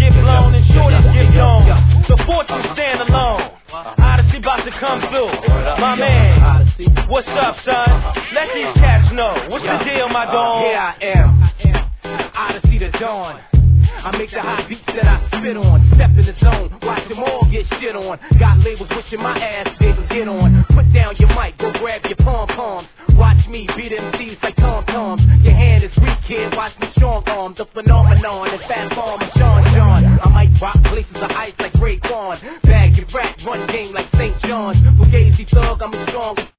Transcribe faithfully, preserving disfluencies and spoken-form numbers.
get blown and shorties get blown. So fortune stand alone. Odyssey about to come through. My man, what's up, son? Let these cats know. What's the deal, my dog? Here I am, Odyssey the dawn. I make the hot beats that I spit on. Step in the zone, watch them all get shit on. Got labels wishing my ass they could get on. Put down your mic, go grab your pom-poms. Watch me beat M Cs like tom-toms. Your hand is weak, kid, watch me strong arm. The phenomenon is fat farm and Sean John. I might drop places of ice like Ray Vaughn. Bag your rap, run game like Saint John's. Fugazi thug, I'm a